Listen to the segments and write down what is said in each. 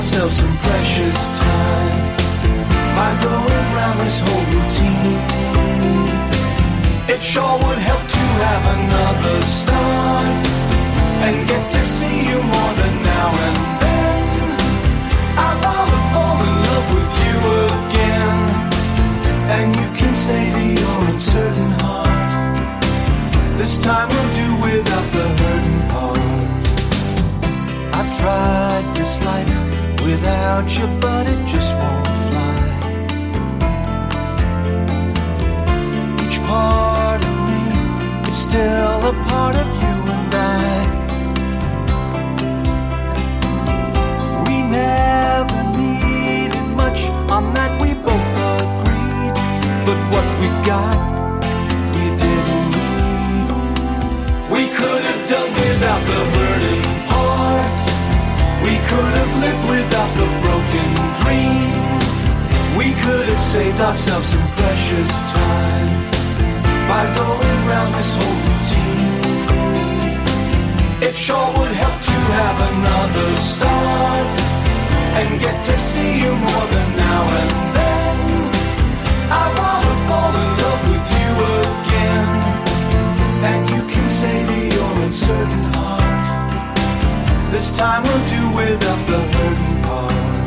ourselves some precious time by going round this whole routine. It sure would help to have another start and get to see you more than now and then. I wanna fall in love with you again, and you can say to your uncertain heart, this time we'll do without the hurting part. I've tried this life without you, but it just won't fly. Each part of me is still a part of you and I. We never needed much, on that we both agreed, but what we got, we didn't need. We could have done without the hurting part. We could have lived without the broken dream. We could have saved ourselves some precious time by going round this whole routine. It sure would help to have another start and get to see you more than now and then. I wanna fall in love with you again, and you can say to your uncertain heart, this time we'll do without the hurting part.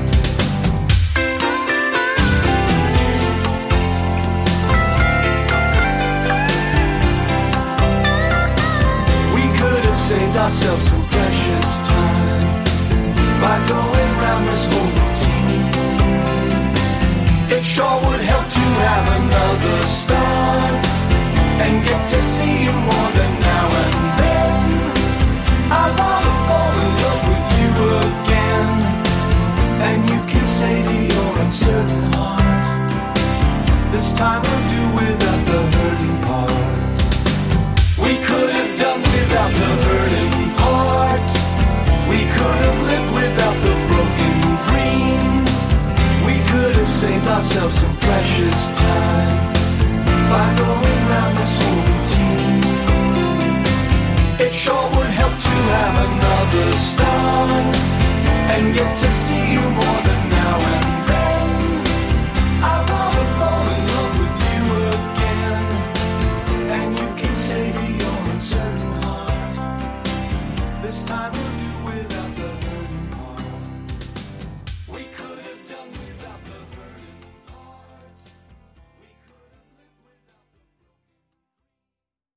We could have saved ourselves some precious time by going round this whole routine. It sure would help to have another start and get to see you more than now and then. I wanna fall in love with you again, and you can say to your uncertain heart, this time we'll do without the hurting part. We could have done without the hurting part. We could have lived without the broken dream. We could have saved ourselves some precious time by going round this whole routine. It sure would help to have another start and get to see you more than now and then. I wanna fall in love with you again, and you can say to your uncertain heart, this time